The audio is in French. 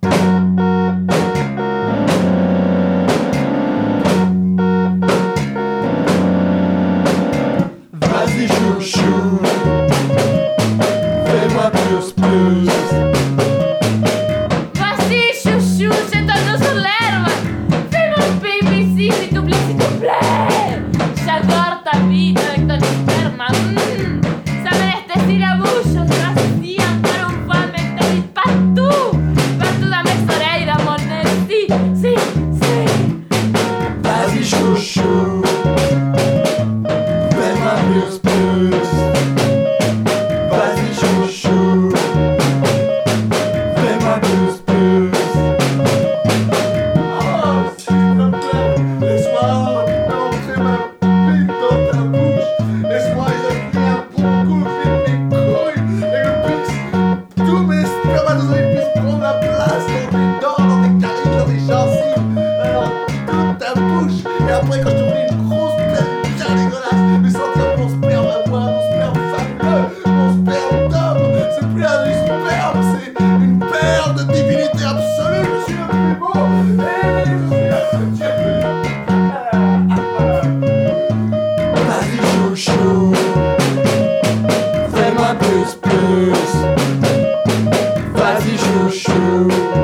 Vas-y chouchou, fais-moi plus. Vas-y chouchou, jette-toi sur l'herbe. Fais-moi baby s'il t'oublie s'il te plaît. J'adore ta vie avec ton sperme. Ça me anesthésie la bouche. Vas-y encore une fois, mettez partout. Partout dans mes oreilles, dans mon nez. Si. Vas-y chouchou, fais-moi plus. Vas-y chouchou, fais-moi plus. Oh, s'il te plaît, laisse-moi entrer ma bite dans ta bouche. Laisse-moi éjaculer un bon coup, vite mes couilles et le pisse. Tous mes spermatozoïdes puissent prendre la place dans tes dents, dans tes caries, dans tes gencives. Alors, dans ta bouche. Et après, quand je te mets une grosse plaie bien dégueulasse, mais sentir mon sperme à moi, mon sperme fabuleux, mon sperme d'homme. C'est plus un du sperme, c'est une paire de divinité absolue. Je suis le plus beau. Et je suis le septième. Vas-y chouchou, fais-moi plus. Vas-y chouchou.